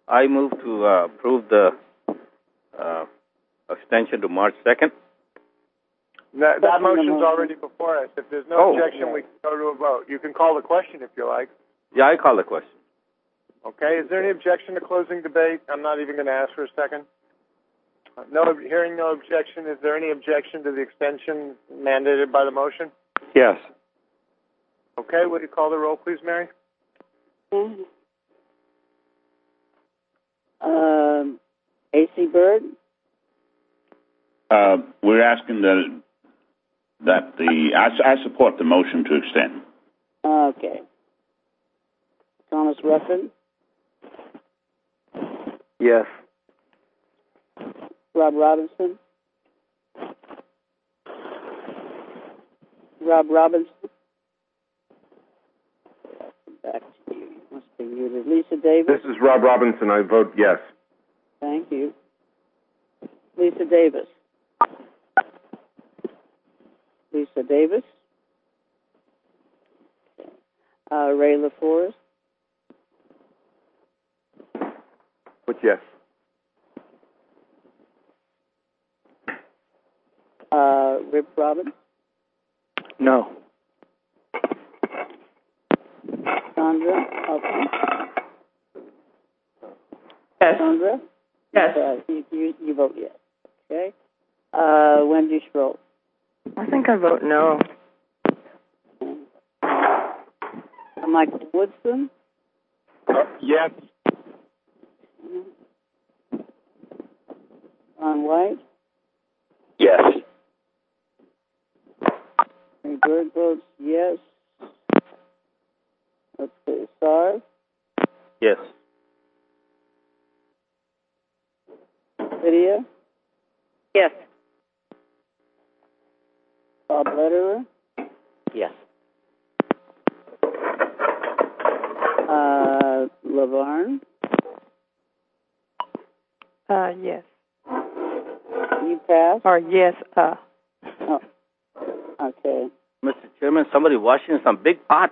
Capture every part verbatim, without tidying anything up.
I move to uh, approve the uh, extension to March second. That, that motion's already before us. If there's no Oh. objection, we can go to a vote. You can call the question if you like. Yeah, I call the question. Okay, is there any objection to closing debate? I'm not even going to ask for a second. No, hearing no objection, is there any objection to the extension mandated by the motion? Yes. Okay, would you call the roll, please, Mary? Mm-hmm. Um, A C Byrd? Uh, we're asking that, that the, I, I support the motion to extend. Okay. Thomas Ruffin? Yes. Rob Robinson? Rob Robinson? Back to you. You must be muted. Lisa Davis? This is Rob Robinson. I vote yes. Thank you. Lisa Davis? Lisa Davis? Okay. Uh, Ray LaForest? Vote yes. Uh, Rip Robbins? No. Sandra Huffman? Yes. Sandra? Yes. Uh, you, you, you vote yes. Okay. Uh, Wendy Schroll? I think I vote no. Uh, Michael Woodson? Yes. Ron White? Yes. Ray Bird votes yes. Let's see. Sarv? Yes. Lydia? Yes. Bob Lederer? Yes. Uh, Lavarne? Uh, yes. You pass? Or yes, uh. Oh. Okay. Mister Chairman, somebody washing some big pot.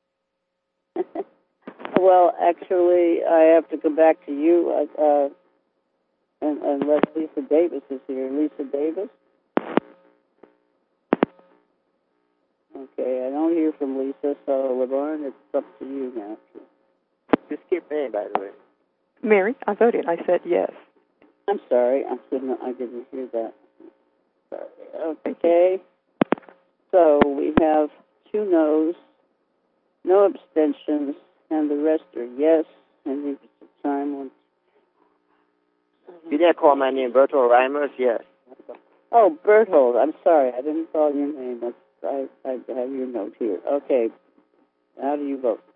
Well, actually, I have to go back to you, uh, uh, and, unless Lisa Davis is here. Lisa Davis? Okay, I don't hear from Lisa, so Lavarne, it's up to you now. You skipped me, by the way. Mary, I voted. I said yes. I'm sorry, I couldn't, I didn't hear that. Sorry. Okay, so we have two noes, no abstentions, and the rest are yes. And the time one. You didn't call my name, Bertold Reimers? Yes. Oh, Berthold. I'm sorry, I didn't call your name. That's, I, I have your note here. Okay, how do you vote?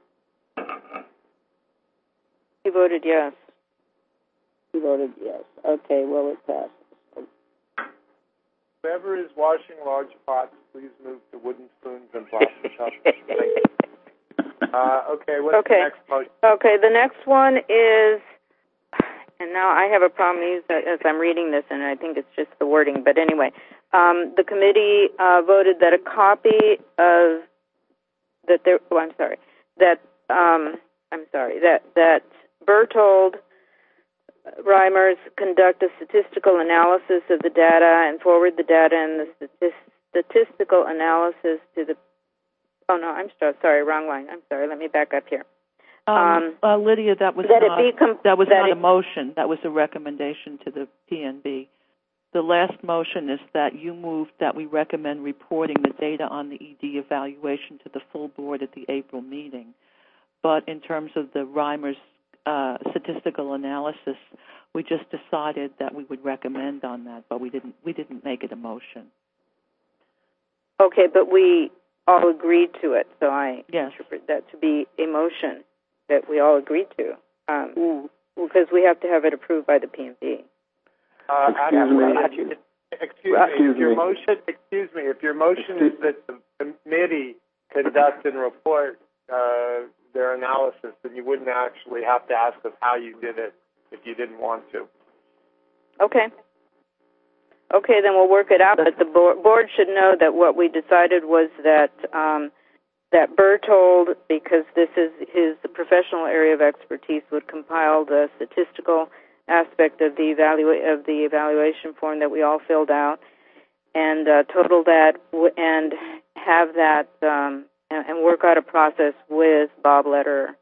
You voted yes. You voted yes. Okay, well, it passes. Whoever is washing large pots, please move to wooden spoons and plastic cups. Uh, okay, what's Okay. the next motion? Okay, the next one is, and now I have a problem as I'm reading this, and I think it's just the wording, but anyway, um, the committee uh, voted that a copy of, that there, oh, I'm sorry, that, um, I'm sorry, that, that Bertold Reimers conduct a statistical analysis of the data and forward the data and the stati- statistical analysis to the, oh no, I'm so, sorry, wrong line, I'm sorry, let me back up here. Um, Um, uh, Lydia, that was that not, it be com- that was that not it, a motion. That was a recommendation to the P N B. The last motion is that you moved that we recommend reporting the data on the E D evaluation to the full board at the April meeting. But in terms of the Reimers uh, statistical analysis, we just decided that we would recommend on that, but we didn't we didn't make it a motion. Okay, but we all agreed to it, so I yes. interpret that to be a motion that we all agreed to, um, Yeah. because we have to have it approved by the P N B. Uh, Excuse me. Excuse, excuse Excuse me. If your me. motion, excuse me. If your motion is that the committee conduct and report uh, their analysis, then you wouldn't actually have to ask us how you did it if you didn't want to. Okay. Okay, then we'll work it out. But the board, board should know that what we decided was that um, that Bertold, because this is his professional area of expertise, would compile the statistical aspect of the evalua- of the evaluation form that we all filled out, and uh, total that w- and have that um, and, and work out a process with Bob Lederer,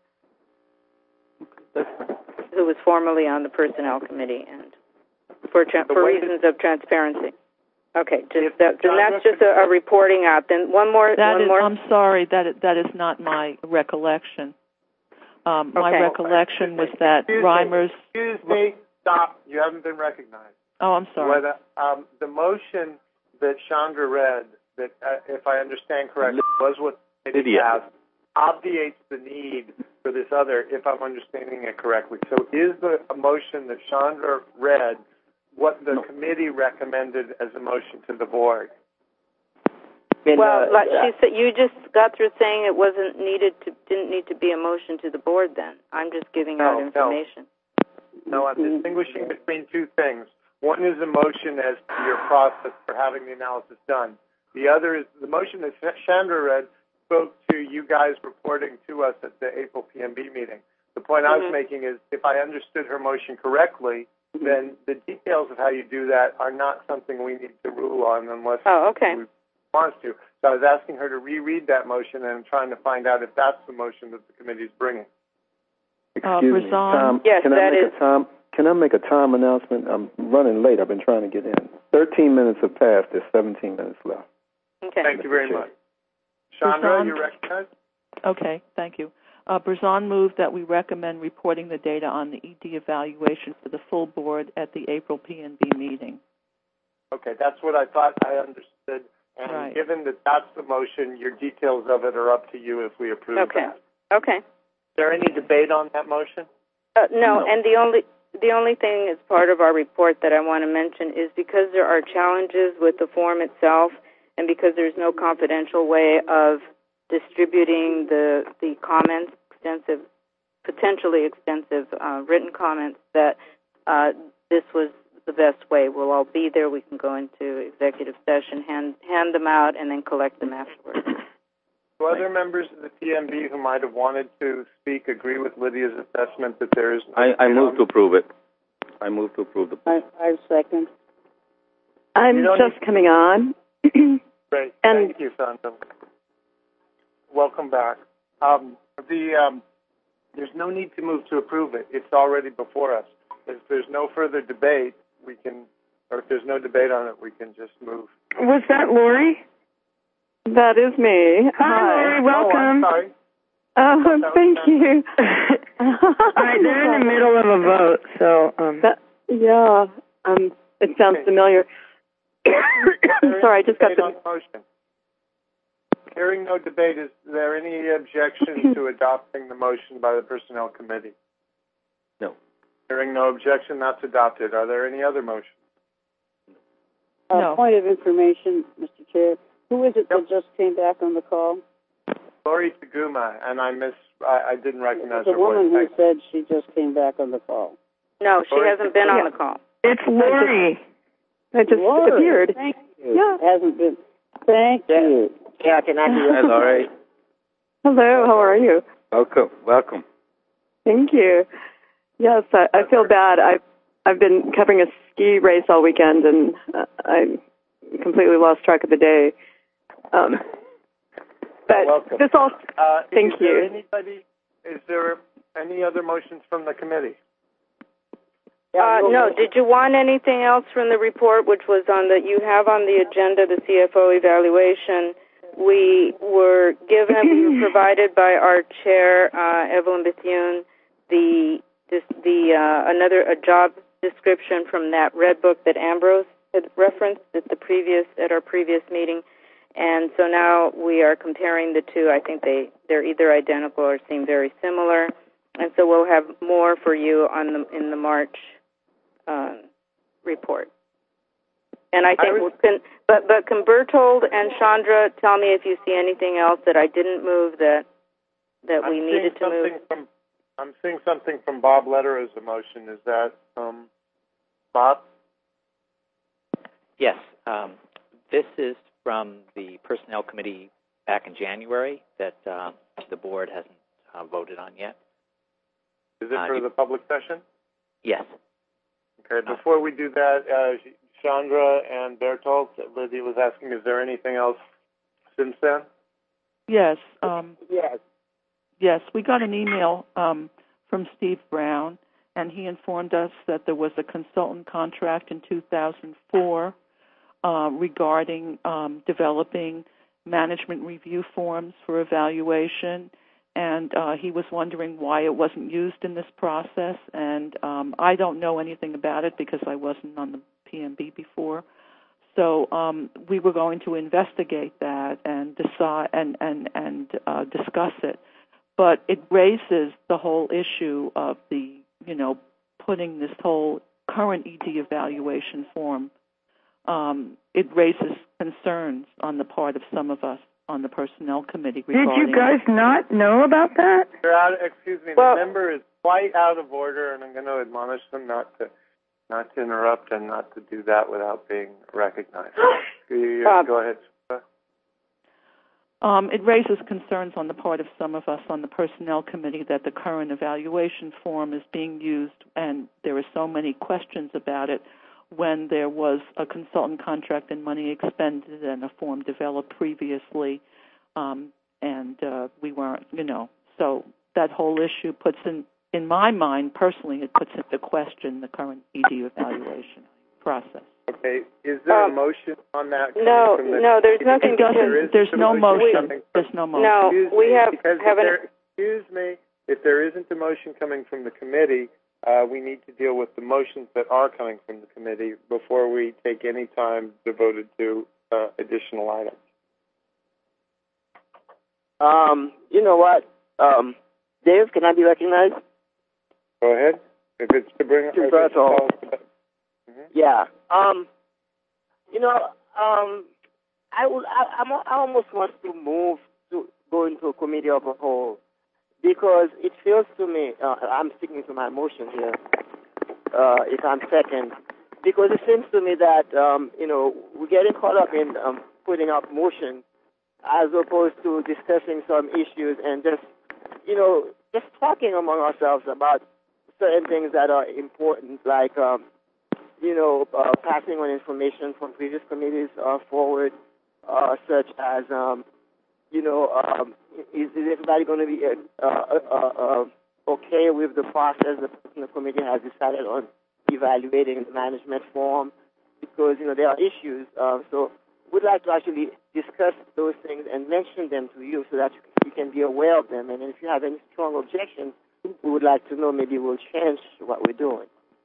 who was formerly on the Personnel Committee, and for tra- for reasons of transparency. Okay, just that, then that's just a, a reporting out. Then one more. That one is, more. I'm sorry, that is, that is not my recollection. Um, my Okay. recollection was that Excuse Reimers. Me. Excuse me. Stop. You haven't been recognized. Oh, I'm sorry. What, uh, um, the motion that Chandra read, that uh, if I understand correctly, was what it Lydia. has, obviates the need for this other, if I'm understanding it correctly. So is the a motion that Chandra read what the No. committee recommended as a motion to the board? And, Well, uh, like she said, you just got through saying it wasn't needed to, didn't need to be a motion to the board. Then I'm just giving No, out no. information. No, I'm distinguishing between two things. One is a motion as to your process for having the analysis done. The other is the motion that Chandra read spoke to you guys reporting to us at the April P M B meeting. The point I was Mhm. making is if I understood her motion correctly, then the details of how you do that are not something we need to rule on unless Oh, okay. we wants to. So I was asking her to reread that motion, and I'm trying to find out if that's the motion that the committee is bringing. Uh, Excuse me, Brazon? Tom. Yes, can I that make is- a time? Can I make a time announcement? I'm running late. I've been trying to get in. Thirteen minutes have passed. There's seventeen minutes left. Okay. Thank you very much. Chandra, Brazon? you recognize? Okay, thank you. Uh, Brazon moved that we recommend reporting the data on the E D evaluation to the full board at the April P N B meeting. Okay, that's what I thought I understood. And Right. given that that's the motion, your details of it are up to you if we approve Okay. that. Okay. Is there any debate on that motion? Uh, no, No. and the only the only thing as part of our report that I want to mention is because there are challenges with the form itself, and because there's no confidential way of distributing the the comments, extensive, potentially extensive uh, written comments, that uh, this was the best way. We'll all be there. We can go into executive session, hand hand them out, and then collect them afterwards. Do other members of the P M B who might have wanted to speak agree with Lydia's assessment that there is... I, I move to approve it. I move to approve the. I, I second. I'm You don't just need- coming on. Great. And- Thank you, Sandra. Welcome back. Um, the um, there's no need to move to approve it. It's already before us. If there's no further debate, we can, or if there's no debate on it, we can just move. Was that Lori? That is me. Hi, Lori. Welcome. Oh, I'm sorry. Oh, That was thank Sandra. you. All right, they're in the middle of a vote, so um. That, yeah, um, it sounds Okay. familiar. There is Sorry, I just got debate the. on the motion. Hearing no debate, is there any objection to adopting the motion by the Personnel Committee? No. Hearing no objection, that's adopted. Are there any other motions? Uh, No. Point of information, Mister Chair. Who is it that just came back on the call? Lori Taguma, and I miss, I, I didn't recognize The her woman voice. who said she just came back on the call. No, she Lori, hasn't been yeah. on the call. It's Lori. I just Lori, appeared. Thank you. Yeah. Hasn't been. Thank Yeah. you. Yeah, can I do Hi, Laurie. Hello, how are you? Welcome. Welcome. Thank you. Yes, I, I feel bad. I've I've been covering a ski race all weekend, and uh, I completely lost track of the day. Um, but Welcome. this all. Uh, Thank is there you. Anybody, is there any other motions from the committee? Uh, no, did you want anything else from the report, which was on the, you have on the agenda the C F O evaluation. We were given, we were provided by our chair, uh, Evelyn Bethune, the, this, the, uh, another, a job description from that red book that Ambrose had referenced at the previous, at our previous meeting. And so now we are comparing the two. I think they, they're either identical or seem very similar. And so we'll have more for you on the, in the March Um, report. And I think, I we can, but but can Bertold and Chandra tell me if you see anything else that I didn't move that that we I'm needed to seeing move? something From, I'm seeing something from Bob Letter as a motion. Is that, um, Bob? Yes. Um, this is from the Personnel Committee back in January that uh, the board hasn't uh, voted on yet. Is it Uh, for you- the public session? Yes. Okay, before we do that, uh, Chandra and Bertolt, Lizzie was asking, is there anything else since then? Yes. Um, Yes. yes, we got an email um, from Steve Brown, and he informed us that there was a consultant contract in two thousand four uh, regarding um, developing management review forms for evaluation, and uh, he was wondering why it wasn't used in this process. And um, I don't know anything about it because I wasn't on the P M B before. So um, we were going to investigate that and decide and and and uh, discuss it. But it raises the whole issue of the, you know, putting this whole current E D evaluation form. Um, it raises concerns on the part of some of us on the personnel committee regarding. Did you guys not know about that? You're out, excuse me, Well- the member is quite out of order, and I'm going to admonish them not to not to interrupt and not to do that without being recognized. You- Bob. Go ahead. Sarah. Um, it raises concerns on the part of some of us on the personnel committee that the current evaluation form is being used, and there are so many questions about it when there was a consultant contract and money expended and a form developed previously, um, and uh, we weren't, you know. So that whole issue puts in, in my mind, personally, it puts into question the current E D evaluation process. Okay, is there Um, a motion on that? coming No, from the no, there's committee? nothing It doesn't, There is there's a no motion. coming from- There's no motion. No, Excuse we me, have because if haven't. there- excuse me, if there isn't a motion coming from the committee, uh, we need to deal with the motions that are coming from the committee before we take any time devoted to uh, additional items. Um, you know what? Um, Dave, can I be recognized? Go ahead. If it's to bring up... To if it's to Bertolt. tell us about- Mhm. Yeah. Um, you know, um, I would, I, I'm, I almost want to move to go into a committee of a whole because it feels to me, uh, I'm sticking to my motion here, uh, if I'm second, because it seems to me that, um, you know, we're getting caught up in um, putting up motion as opposed to discussing some issues and just, you know, just talking among ourselves about certain things that are important, like, um, you know, uh, passing on information from previous committees uh, forward, uh, such as, um, you know, um, is, is everybody going to be uh, uh, uh, uh, okay with the process the personnel committee has decided on evaluating the management form? Because, you know, there are issues. Uh, so we'd like to actually discuss those things and mention them to you so that you can be aware of them. And if you have any strong objections, we would like to know. Maybe we'll change what we're doing.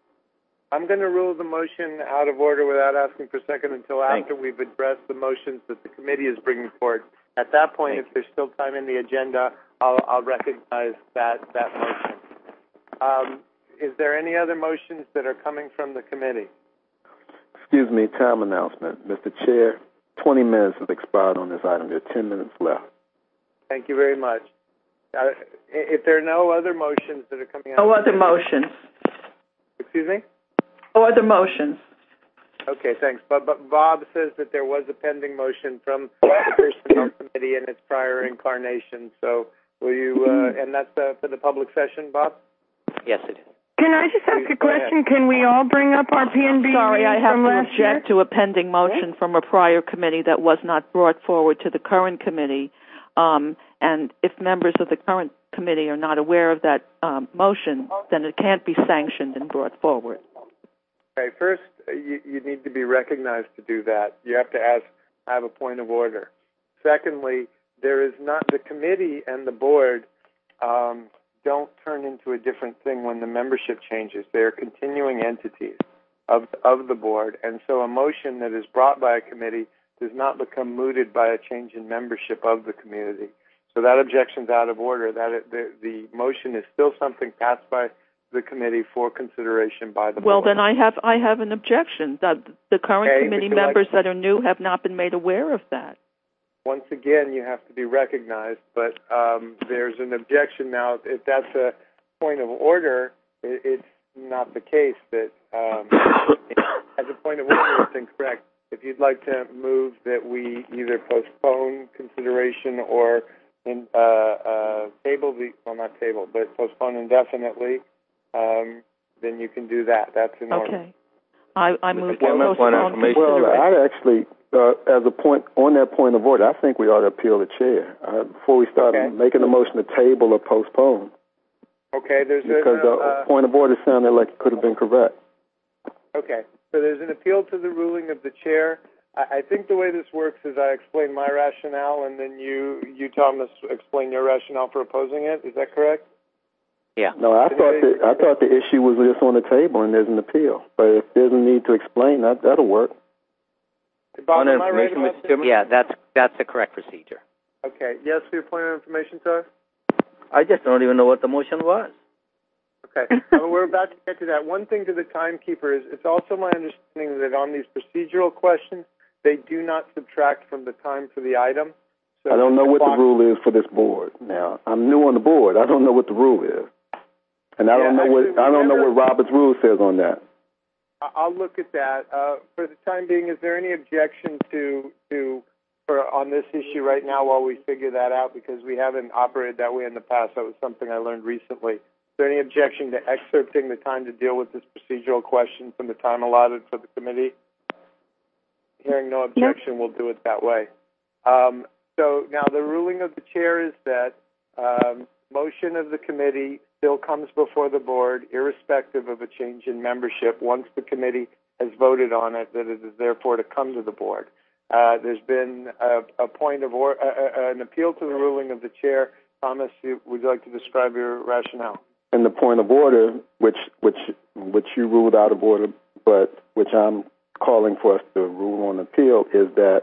I'm going to rule the motion out of order without asking for a second until Thanks. after we've addressed the motions that the committee is bringing forward. At that point, Thank if there's still time in the agenda, I'll, I'll recognize that, that motion. Um, is there any other motions that are coming from the committee? Excuse me, time announcement. Mister Chair, twenty minutes have expired on this item. There are ten minutes left. Thank you very much. Uh, if there are no other motions that are coming out... No of the other committee- motions. Excuse me? No other motions. Okay, thanks. But, but Bob says that there was a pending motion from the Personnel Committee in its prior incarnation. So will you, uh, and that's uh, for the public session, Bob? Yes, it is. Can I just ask Please a go ahead. question? Can we all bring up our P N B Sorry, I meeting have from to last year? object to a pending motion from a prior committee that was not brought forward to the current committee. Um, and if members of the current committee are not aware of that um, motion, then it can't be sanctioned and brought forward. Okay, first, uh, you, you need to be recognized to do that. You have to ask, have a point of order. Secondly, there is not, the committee and the board um, don't turn into a different thing when the membership changes. They are continuing entities of, of the board, and so a motion that is brought by a committee does not become mooted by a change in membership of the community. So that objection's out of order. That it, the, the motion is still something passed by the committee for consideration by the Well, board. then I have I have an objection that the current Okay, committee would you like- members that are new have not been made aware of that. Once again, you have to be recognized, but um, there's an objection now. If that's a point of order, it, it's not the case that um, as a point of order, it's incorrect. if you'd like to move that we either postpone consideration or in, uh, uh, table the, well, not table, but postpone indefinitely, um, then you can do that. That's in order. Okay. I, I move to Chairman, point of postpone information. Well, consideration. I'd actually, uh, as a point, on that point of order, I think we ought to appeal the chair uh, before we start Okay. making a motion to table or postpone. Okay, there's Because a, the uh, point of order sounded like it could have been correct. okay, so there's an appeal to the ruling of the chair. I, I think the way this works is I explain my rationale, and then you, you Thomas, explain your rationale for opposing it. Is that correct? Yeah. No, I thought the, I thought the issue was just on the table and there's an appeal. But if there's a need to explain, that that'll work. Bob, Point of am I right information, about Mister this? Chairman? Yeah, that's that's the correct procedure. Okay, yes, for your point of information, sir? I just don't even know what the motion was. Okay, uh, we're about to get to that. One thing to the timekeeper is it's also my understanding that on these procedural questions, they do not subtract from the time for the item. So I don't know what the clock- rule is for this board. Now, I'm new on the board. I don't know what the rule is. And I Yeah, don't know actually, what I don't know remember- what Robert's rule says on that. I- I'll look at that. Uh, for the time being, is there any objection to to for on this issue right now while we figure that out? Because we haven't operated that way in the past. That was something I learned recently. Is there any objection to excerpting the time to deal with this procedural question from the time allotted for the committee? Hearing no objection, we'll do it that way. Um, so now the ruling of the chair is that um, motion of the committee still comes before the board, irrespective of a change in membership, once the committee has voted on it, that it is therefore to come to the board. Uh, there's been a, a point of or, uh, uh, an appeal to the ruling of the chair. Thomas, you, would you like to describe your rationale? And the point of order, which which which you ruled out of order, but which I'm calling for us to rule on appeal, is that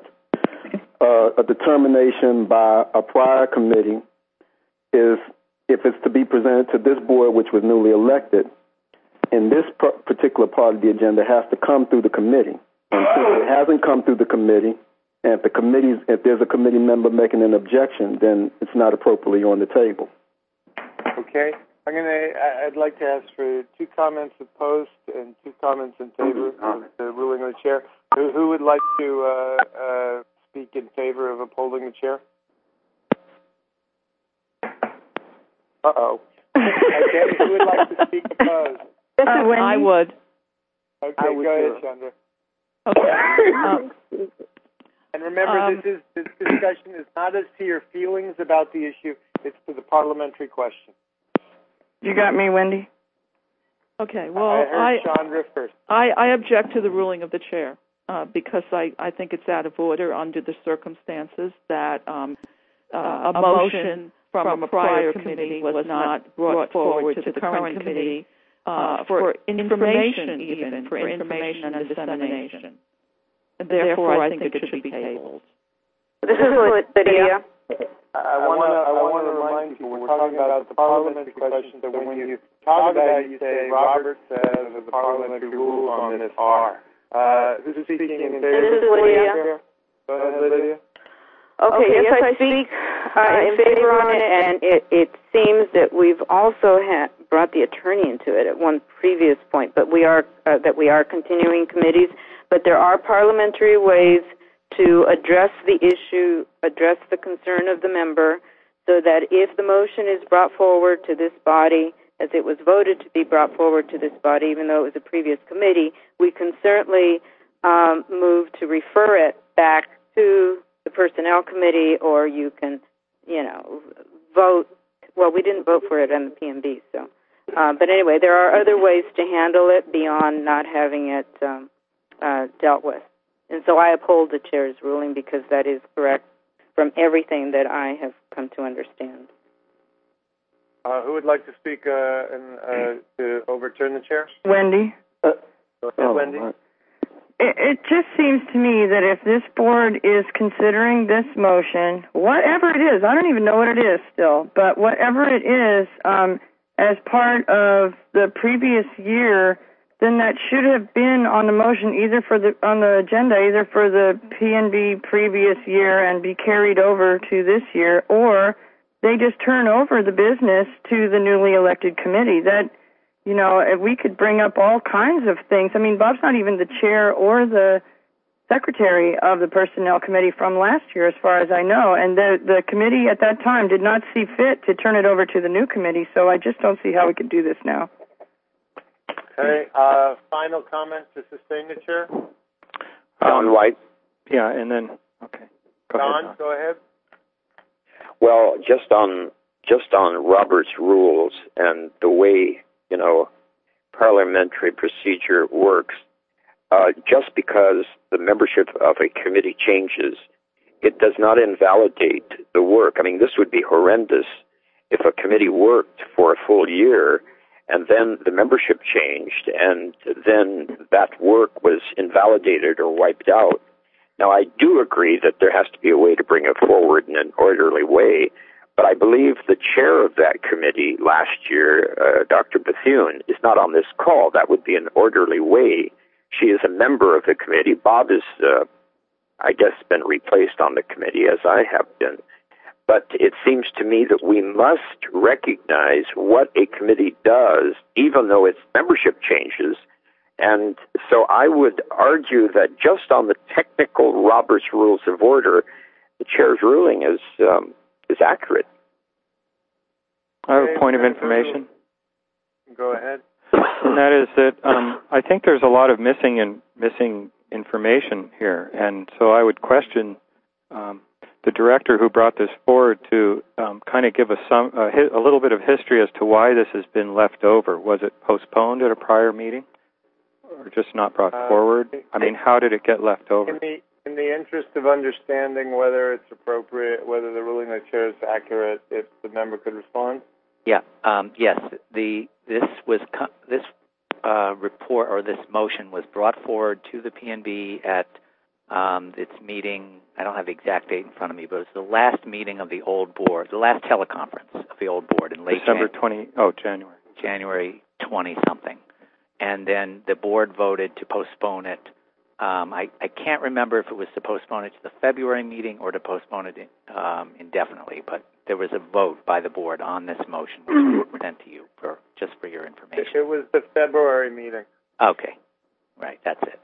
uh, a determination by a prior committee is, if it's to be presented to this board, which was newly elected, in this p- particular part of the agenda has to come through the committee. And since it hasn't come through the committee, and if the committee's, if there's a committee member making an objection, then it's not appropriately on the table. Okay. I'm gonna. I'd like to ask for two comments opposed and two comments in favor of the ruling of the chair. Who, who would like to uh, uh, speak in favor of upholding the chair? Uh-oh. Okay, who would like to speak opposed? This is Wendy. I would. Okay, I would go do ahead, it. Chandra. Okay. Um, And remember, Um, this is this discussion is not as to your feelings about the issue; it's to the parliamentary question. You got me, Wendy? okay. Well, I heard I Chandra first. I, I object to the ruling of the chair uh, because I, I think it's out of order under the circumstances that um, uh, a motion from a prior committee was not brought forward to the current committee uh, for information, even for information and dissemination. And therefore, I think it should be tabled. This is Lydia. I want to I want to remind people we're talking about the parliamentary question. So when you talk about it, you say Robert says the parliamentary rules on this are. Uh, who's speaking in favor? This is Lydia. Go ahead, Lydia. Okay, yes, I speak uh, in favor on it, and it, it seems that we've also ha- brought the attorney into it at one previous point, but we are uh, that we are continuing committees. But there are parliamentary ways to address the issue, address the concern of the member, so that if the motion is brought forward to this body, as it was voted to be brought forward to this body, even though it was a previous committee, we can certainly um, move to refer it back to the Personnel Committee, or you can, you know, vote. Well, we didn't vote for it on the P M B, so. Uh, but anyway, there are other ways to handle it beyond not having it um, uh, dealt with. And so I uphold the chair's ruling because that is correct from everything that I have come to understand. Uh, who would like to speak uh, and, uh, to overturn the chair? Wendy. Go ahead, Oh, Wendy. right. It, it just seems to me that if this board is considering this motion, whatever it is, I don't even know what it is still, but whatever it is, um, as part of the previous year, then that should have been on the motion either for the on the agenda, either for the P N B previous year and be carried over to this year, or they just turn over the business to the newly elected committee. That, you know, we could bring up all kinds of things. I mean, Bob's not even the chair or the secretary of the Personnel Committee from last year, as far as I know. And the, the committee at that time did not see fit to turn it over to the new committee, so I just don't see how we could do this now. Okay, uh, final comment to sustain the chair? Don White. Yeah, and then, okay. Go Don, ahead, Don, go ahead. Well, just on just on Robert's rules and the way, you know, parliamentary procedure works, uh, just because the membership of a committee changes, it does not invalidate the work. I mean, this would be horrendous if a committee worked for a full year and then the membership changed and then that work was invalidated or wiped out. Now, I do agree that there has to be a way to bring it forward in an orderly way, but I believe the chair of that committee last year, uh, Doctor Bethune, is not on this call. That would be an orderly way. She is a member of the committee. Bob is, uh, I guess, been replaced on the committee, as I have been. But it seems to me that we must recognize what a committee does, even though its membership changes. And so I would argue that just on the technical Robert's Rules of Order, the chair's ruling is um, is accurate. I have a point of information. Go ahead. And that is that um, I think there's a lot of missing in, missing information here, and so I would question um, the director who brought this forward to um, kind of give us some uh, a little bit of history as to why this has been left over. Was it postponed at a prior meeting, or just not brought uh, forward? I mean, how did it get left over? In the, in the interest of understanding whether it's appropriate, whether the ruling of the chair is accurate, if the member could respond. Yeah. Um, yes. The this was co- this uh, report or this motion was brought forward to the P N B at um, its meeting. I don't have the exact date in front of me, but it was the last meeting of the old board, the last teleconference of the old board in late December Jan- twenty. Oh, January. January twenty something, and then the board voted to postpone it. Um, I, I can't remember if it was to postpone it to the February meeting or to postpone it um, indefinitely, but there was a vote by the board on this motion, which was sent to you for just for your information. It was the February meeting. Okay, right, that's it.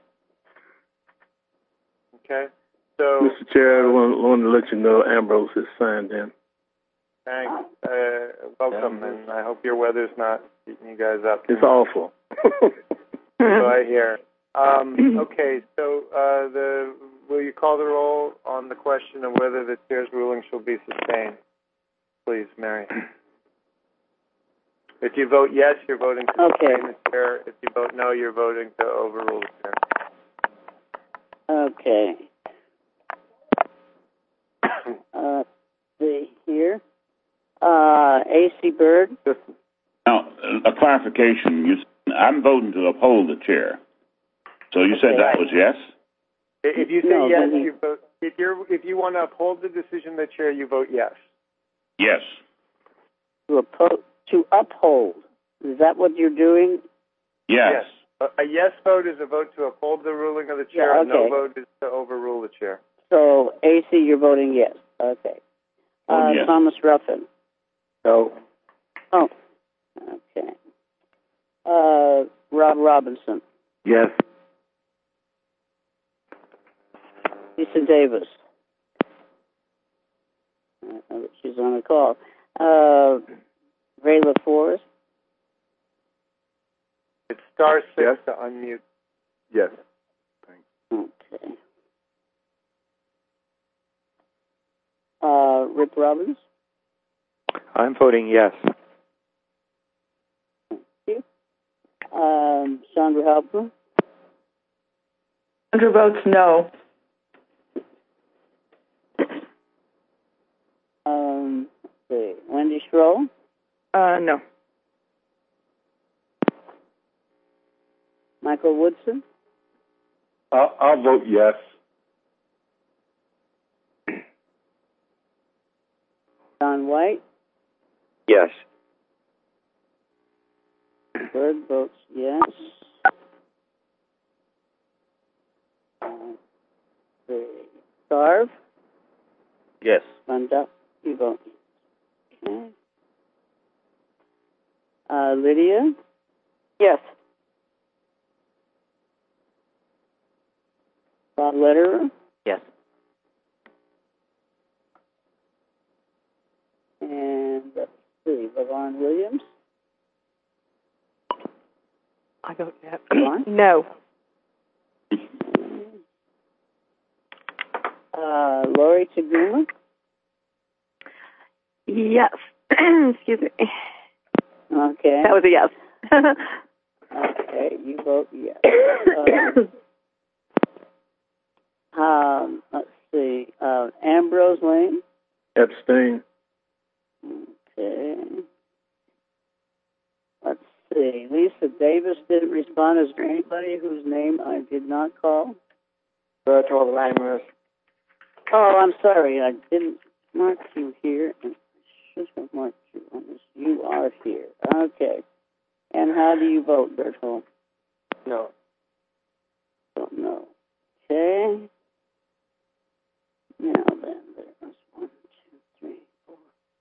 Okay, so Mister Chair, I want, want to let you know Ambrose is signed in. thanks. Uh, welcome, and I hope your weather's not beating you guys up. It's awful. So I hear. Um, okay, so uh, the will you call the roll on the question of whether the chair's ruling shall be sustained? Please, Mary. If you vote yes, you're voting to Okay. sustain the chair. If you vote no, you're voting to overrule the chair. Okay. Uh, see here. Uh, A C Bird. Now, a clarification. You, I'm voting to uphold the chair. So you said that was yes? If you say No, yes, then he- you vote. If you're if you want to uphold the decision of the chair, you vote yes. Yes. To, oppo- to uphold. Is that what you're doing? Yes. A, a yes vote is a vote to uphold the ruling of the chair. Yeah, A no okay. vote is to overrule the chair. So, A C, you're voting yes. Okay. Uh, Oh, yes. Thomas Ruffin. No. Oh, okay. Uh, Rob Robinson. Yes. Lisa Davis. I know that she's on the call. Uh, Ray LaForest. It's star six Yes. to unmute. Yes. Okay. Uh, Rip Robbins. I'm voting yes. Thank you. Um, Chandra Halpern. Sandra votes no. Um, let's see. Wendy Schroll. Uh, no. Michael Woodson. I'll, I'll vote yes. Don White. Yes. Bird votes yes. Uh, the Sarv. Yes. Munda, you vote. Okay. Uh, Lydia. Yes. Bob Lederer. Yes. And let's see, LaVon Williams. I vote no. no. Uh, Lori Taguma. Yes. Excuse me. Okay. That was a yes. Okay, you vote yes. Uh, um, let's see. Uh, Ambrose Lane. Abstain. Okay. Let's see. Lisa Davis didn't respond. Is there anybody whose name I did not call? Bertold Lammers. Oh, I'm sorry. I didn't mark you here. I should have marked you on this. You are here. Okay. And how do you vote, Bertold? No. Don't know. Okay. Now then, there's one, two, three, four,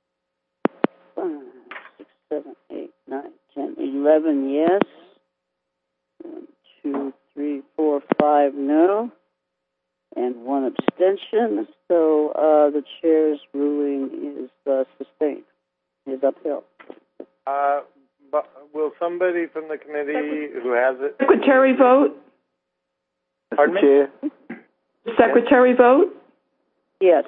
five, six, seven, eight, nine, ten, eleven yes. One, two, three, four, five no. And one abstention. So uh, the chair's ruling is uh, sustained, is upheld. Uh, but will somebody from the committee who has it... Secretary vote? Pardon me? Chair. Secretary vote? Yes.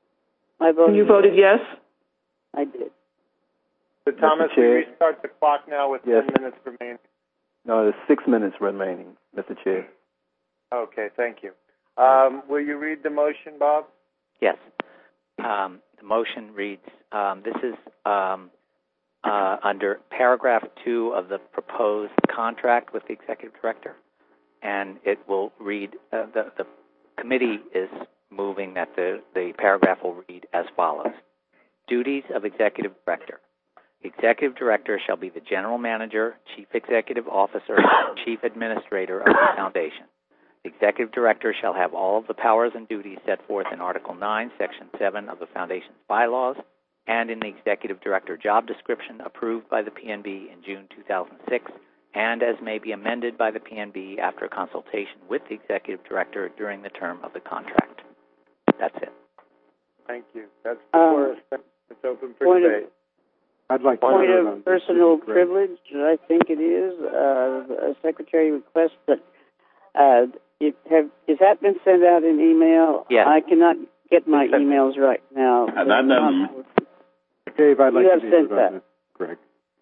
I voted You voted yes? I did. So, Thomas, we Chair. restart the clock now with Yes. ten minutes remaining. No, there's six minutes remaining, Mister Chair. Okay, thank you. Um, will you read the motion, Bob? Yes. Um, the motion reads, um, this is um, uh, under paragraph two of the proposed contract with the executive director, and it will read, uh, the, the committee is moving that the, the paragraph will read as follows. Duties of executive director. The executive director shall be the general manager, chief executive officer, and chief administrator of the foundation. The executive director shall have all of the powers and duties set forth in Article nine, Section seven of the Foundation's bylaws and in the executive director job description approved by the P N B in June two thousand six and as may be amended by the P N B after consultation with the executive director during the term of the contract. That's it. Thank you. That's before Um, us. It's open for point debate. of, I'd like to point vote of on personal this. Greg. privilege, I think it is. Uh, a secretary requests that uh, it have, has that been sent out in email? Yes. I cannot get my emails right now. I've done them. Dave, I'd like You to have be sent vote on that. this, Greg.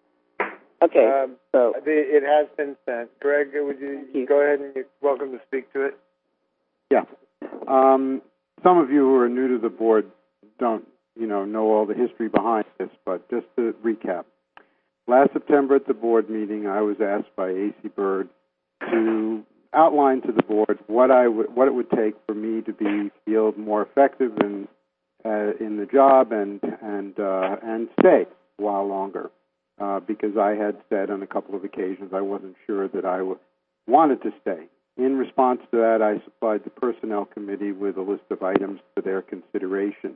Okay, Um, so the, it has been sent. Greg, would you, you. go ahead and you're welcome to speak to it? Yeah. Um, some of you who are new to the board don't, you know, know all the history behind this, but just to recap. Last September at the board meeting, I was asked by A C Bird to outline to the board what I would, what it would take for me to be feel more effective in uh, in the job and and uh, and stay a while longer, uh, because I had said on a couple of occasions I wasn't sure that I w- wanted to stay. In response to that, I supplied the Personnel Committee with a list of items for their consideration.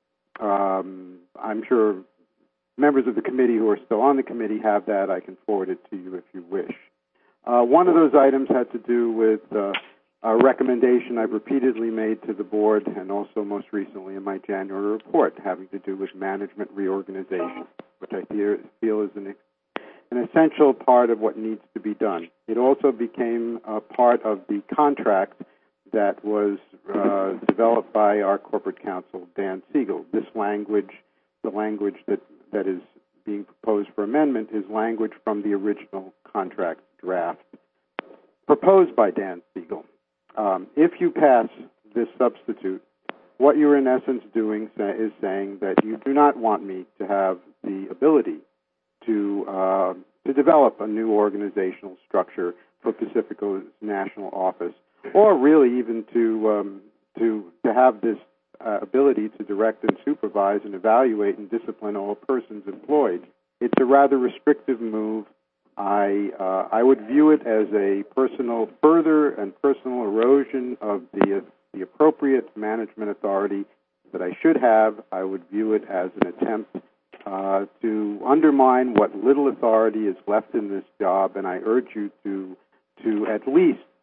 Um, I'm sure members of the committee who are still on the committee have that. I can forward it to you if you wish. Uh, one of those items had to do with uh, a recommendation I've repeatedly made to the board and also most recently in my January report having to do with management reorganization, which I feel is an an essential part of what needs to be done. It also became a part of the contract that was uh, developed by our corporate counsel, Dan Siegel. This language, the language that, that is being proposed for amendment, is language from the original contract draft proposed by Dan Siegel. Um, if you pass this substitute, what you're in essence doing say, is saying that you do not want me to have the ability to uh, to develop a new organizational structure for Pacifico's national office, or really even to um, to to have this uh, ability to direct and supervise and evaluate and discipline all persons employed. It's a rather restrictive move. I uh, I would view it as a personal further and personal erosion of the uh, the appropriate management authority that I should have. I would view it as an attempt Uh, to undermine what little authority is left in this job, and I urge you to to at least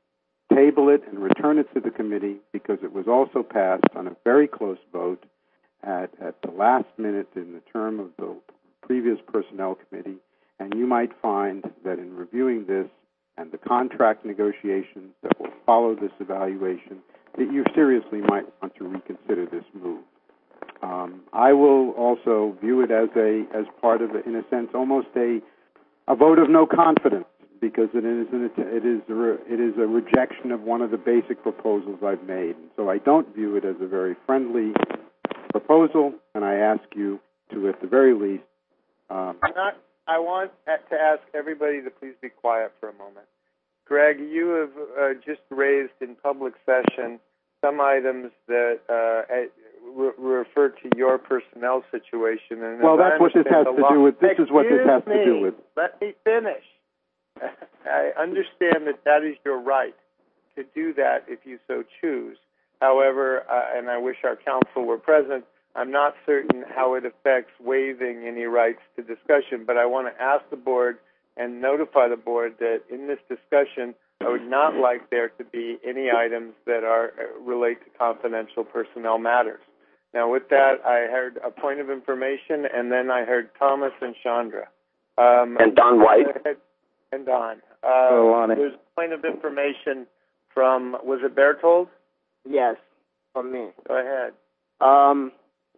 table it and return it to the committee because it was also passed on a very close vote at, at the last minute in the term of the previous Personnel Committee, and you might find that in reviewing this and the contract negotiations that will follow this evaluation, that you seriously might want to reconsider this move. Um, I will also view it as a as part of, a, in a sense, almost a a vote of no confidence, because it is an, it is a re, it is a rejection of one of the basic proposals I've made. And so I don't view it as a very friendly proposal, and I ask you to, at the very least, um, Not, I want to ask everybody to please be quiet for a moment. Greg, you have uh, just raised in public session some items that uh, re- refer to your personnel situation. And well, that's what this has to do with. This is what this has to do with. Let me finish. I understand that that is your right to do that if you so choose. However, uh, and I wish our counsel were present, I'm not certain how it affects waiving any rights to discussion, but I want to ask the board and notify the board that in this discussion, I would not like there to be any items that are uh, relate to confidential personnel matters. Now, with that, I heard a point of information, and then I heard Thomas and Chandra. Um, and Don White. And Don. Uh, there's a point of information from, was it Berthold? Yes, from me. Go ahead. Um,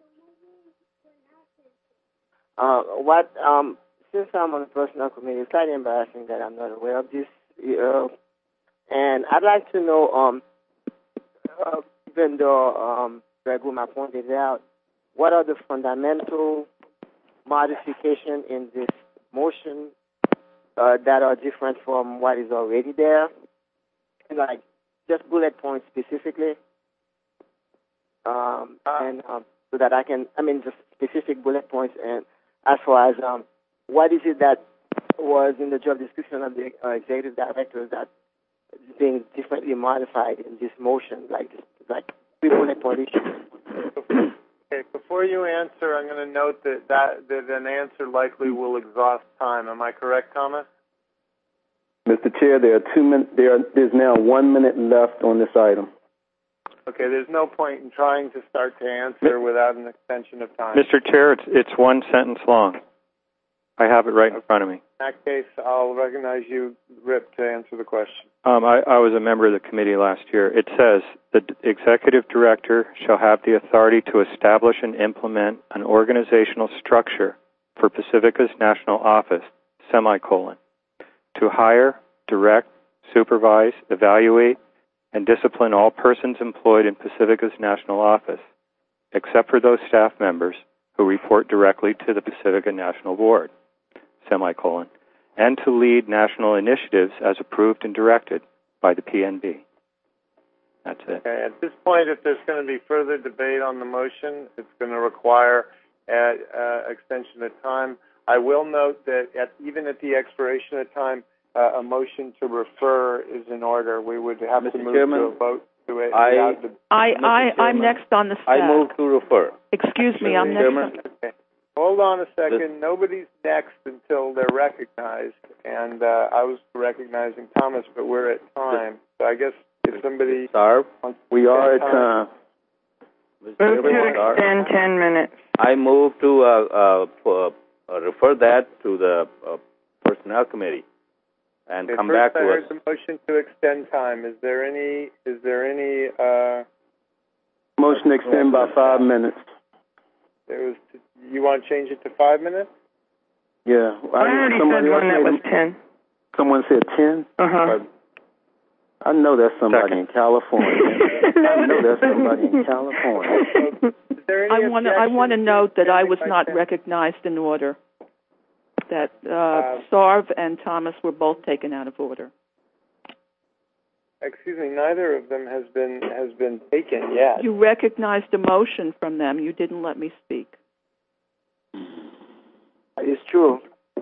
uh, what, um, since I'm on the personnel committee, it's slightly embarrassing that I'm not aware of this. Uh, and I'd like to know, um, uh, even though um, Greg Guma pointed out, what are the fundamental modifications in this motion uh, that are different from what is already there? And like, just bullet points specifically. Um, and um, so that I can, I mean, just specific bullet points. And as far as um, what is it that was in the job description of the uh, executive director that is being differently modified in this motion, like like three bullet point issues. Okay, before you answer, I'm going to note that, that that an answer likely will exhaust time. Am I correct, Thomas? Mister Chair, there are two min- there are, there's now one minute left on this item. Okay, there's no point in trying to start to answer without an extension of time. Mister Chair, it's it's one sentence long. I have it right in front of me. In that case, I'll recognize you, Rip, to answer the question. Um, I, I was a member of the committee last year. It says, the executive director shall have the authority to establish and implement an organizational structure for Pacifica's national office, semicolon, to hire, direct, supervise, evaluate, and discipline all persons employed in Pacifica's national office, except for those staff members who report directly to the Pacifica National Board, semicolon, and to lead national initiatives as approved and directed by the P N B. That's it. Okay, at this point, if there's going to be further debate on the motion, it's going to require an uh, extension of time. I will note that at, even at the expiration of time, uh, a motion to refer is in order. We would have Mister to move Chairman, to a vote to it. I, the, I, I, I'm next on the stack. I move to refer. Excuse me, I'm next. Chairman. Okay. Hold on a second. Nobody's next until they're recognized, and uh, I was recognizing Thomas, but we're at time. So I guess if somebody Sarv, wants to we are at time. time. Move to extend ten minutes. I move to uh, uh, uh, refer that to the uh, Personnel Committee and Okay, come first back to I heard us. the motion to extend time. Is there any? Is there any? Uh, Motion to extend by five minutes. there was. You want to change it to five minutes? Yeah. I already said one that was ten. Someone said ten? Uh-huh. I know that's somebody in California. I know that's somebody in California. Is there I any want to. I want to objection note that I was by not ten? recognized in order. That uh, Uh, Sarv and Thomas were both taken out of order. Excuse me. Neither of them has been has been taken yet. You recognized a motion from them. You didn't let me speak. It's true.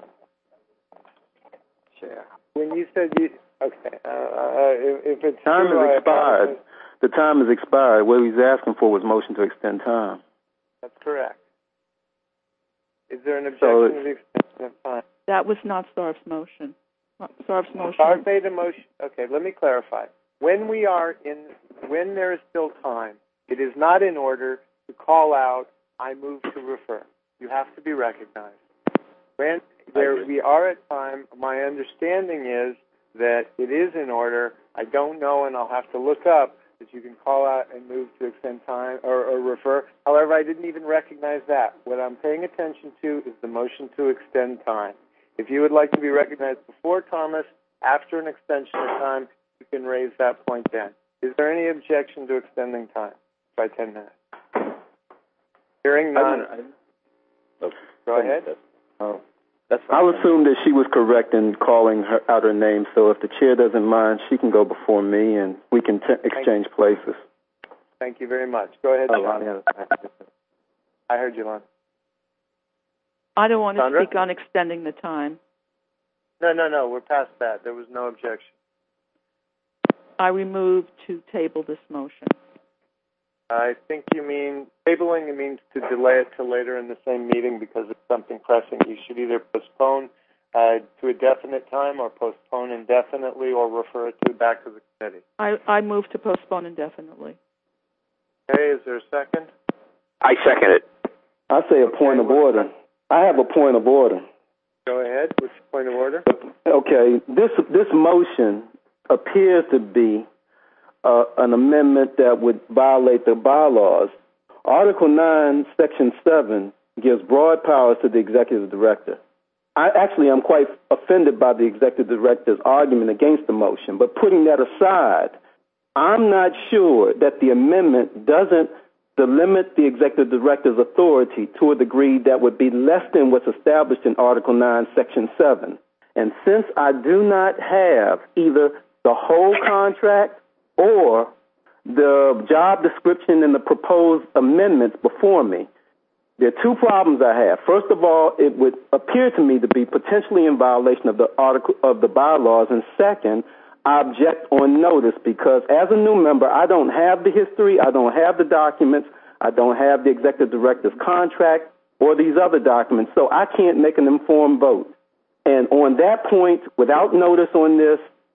Sure. When you said you, okay, uh, uh, if, if it's Time true, has I expired. apologize. The time has expired. What he's asking for was motion to extend time. That's correct. Is there an So objection to the extension of time? That was not Sarv's motion. Sarv's motion. Sarv made a motion. Okay, let me clarify. when we are in, when there is still time, it is not in order to call out, I move to refer. You have to be recognized. When there we are at time, my understanding is that it is in order. I don't know, and I'll have to look up, that you can call out and move to extend time or, or refer. However, I didn't even recognize that. What I'm paying attention to is the motion to extend time. If you would like to be recognized before Thomas, after an extension of time, you can raise that point then. Is there any objection to extending time by ten minutes? Hearing none. I, I, okay. Go ahead. Oh, that's fine. I'll assume that she was correct in calling her out her name, so if the chair doesn't mind, she can go before me and we can t- exchange Thank places. Thank you very much. Go ahead, oh, Lon. yeah. I heard you, Lon. I don't want to Sandra? speak on extending the time. No, no, no. We're past that. There was no objection. I remove to table this motion. I think you mean tabling. It means to delay it to later in the same meeting because it's something pressing. You should either postpone uh, to a definite time or postpone indefinitely or refer it to back to the committee. I, I move to postpone indefinitely. Okay, is there a second? I second it. I say a point okay, of order. I have a point of order. Go ahead. What's the point of order? Okay, this this motion appears to be uh, an amendment that would violate the bylaws. Article nine, Section seven gives broad powers to the executive director. I actually am quite offended by the executive director's argument against the motion, but putting that aside, I'm not sure that the amendment doesn't delimit the executive director's authority to a degree that would be less than what's established in Article nine, Section seven. And since I do not have either the whole contract or the job description and the proposed amendments before me, there are two problems I have. First of all, it would appear to me to be potentially in violation of the article of the bylaws, and second, I object on notice because as a new member, I don't have the history, I don't have the documents, I don't have the executive director's contract or these other documents, so I can't make an informed vote. And on that point, without notice on this,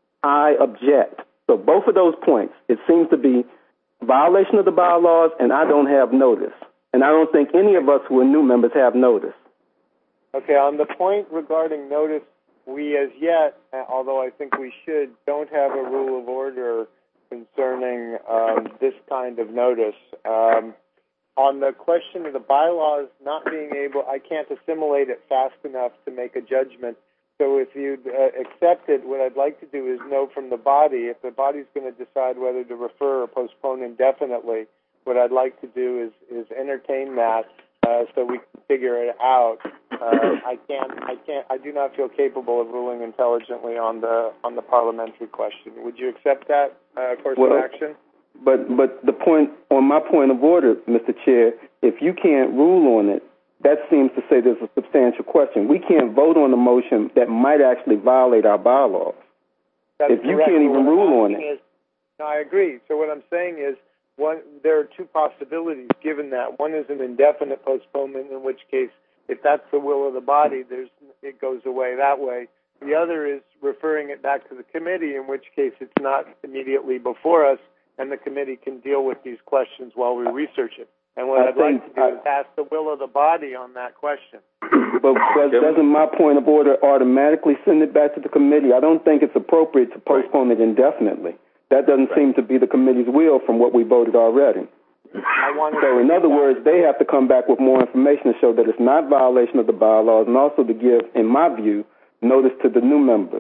I object. So both of those points, it seems to be violation of the bylaws, and I don't have notice. And I don't think any of us who are new members have notice. Okay, on the point regarding notice, we as yet, although I think we should, don't have a rule of order concerning um, this kind of notice. Um, on the question of the bylaws not being able, I can't assimilate it fast enough to make a judgment. So if you uh, accept it, what I'd like to do is know from the body, if the body's going to decide whether to refer or postpone indefinitely, what I'd like to do is, is entertain that uh, so we can figure it out. Uh, I can't, I can't, I do not feel capable of ruling intelligently on the on the parliamentary question. Would you accept that uh, course well, of action? But but the point on my point of order, Mister Chair, if you can't rule on it, that seems to say there's a substantial question. We can't vote on a motion that might actually violate our bylaws. That's if you correct. can't even rule on it. Is, no, I agree. So what I'm saying is, one, there are two possibilities given that. One is an indefinite postponement, in which case, if that's the will of the body, there's it goes away that way. The other is referring it back to the committee, in which case it's not immediately before us, and the committee can deal with these questions while we research it. And what I I'd like to do I, is ask the will of the body on that question. But, but doesn't my point of order automatically send it back to the committee? I don't think it's appropriate to postpone it indefinitely. That doesn't right. seem to be the committee's will from what we voted already. I so in other words, they have to come back with more information to show that it's not violation of the bylaws, and also to give, in my view, notice to the new members,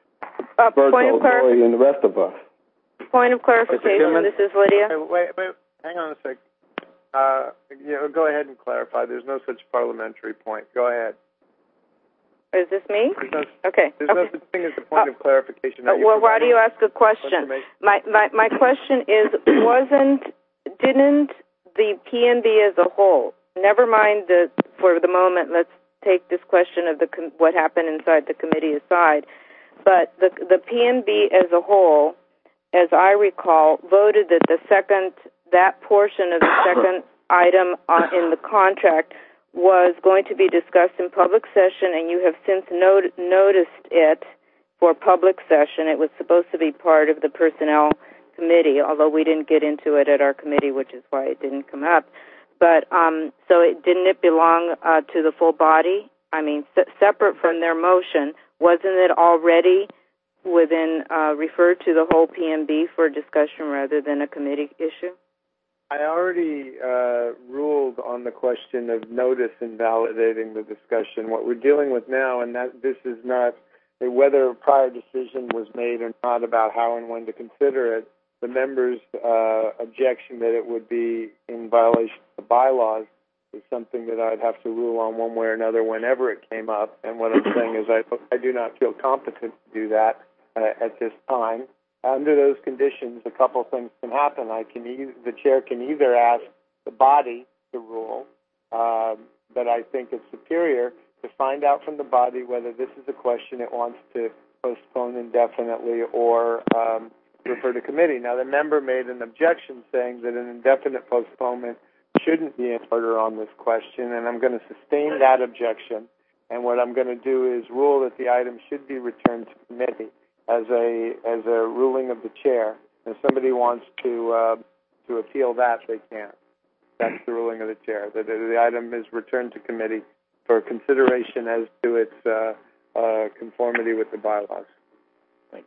uh, Berto, Lori, and the rest of us. Point of clarification, this is Lydia. Wait, wait, wait, hang on a sec. Uh, you know, go ahead and clarify. There's no such parliamentary point. Go ahead. Is this me? There's no, okay. There's okay. no such thing as a point uh, of clarification. Uh, well, why do you ask a question? My, my my question is, wasn't didn't the P N B as a whole? Never mind the for the moment. Let's take this question of the what happened inside the committee aside. But the the P N B as a whole, as I recall, voted that the second that portion of the second item uh, in the contract was going to be discussed in public session, and you have since not- noticed it for public session. It was supposed to be part of the personnel committee, although we didn't get into it at our committee, which is why it didn't come up. But um, so it didn't it belong uh, to the full body? I mean, se- separate from their motion, wasn't it already within uh, referred to the whole P M B for discussion rather than a committee issue? I already uh, ruled on the question of notice invalidating the discussion. What we're dealing with now, and that this is not whether a prior decision was made or not about how and when to consider it, the members' uh, objection that it would be in violation of the bylaws is something that I'd have to rule on one way or another whenever it came up. And what I'm saying is I, I do not feel competent to do that uh, at this time. Under those conditions, a couple of things can happen. I can e- the chair can either ask the body to rule, um, but I think it's superior to find out from the body whether this is a question it wants to postpone indefinitely or um, refer to committee. Now, the member made an objection saying that an indefinite postponement shouldn't be in order on this question, and I'm going to sustain that objection. And what I'm going to do is rule that the item should be returned to committee as a as a ruling of the chair. If somebody wants to uh, to appeal that, they can. That's the ruling of the chair. That the item is returned to committee for consideration as to its uh, uh, conformity with the bylaws. Thank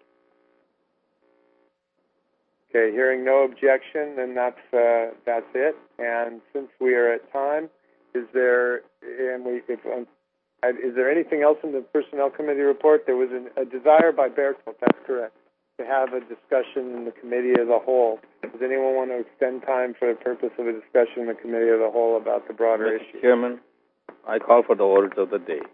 you. Okay, hearing no objection, then that's uh, that's it. And since we are at time, is there and we if um, is there anything else in the Personnel Committee report? There was an, a desire by Bertolt, that's correct, to have a discussion in the committee as a whole. Does anyone want to extend time for the purpose of a discussion in the committee as a whole about the broader Mister issue? Chairman, I call for the orders of the day.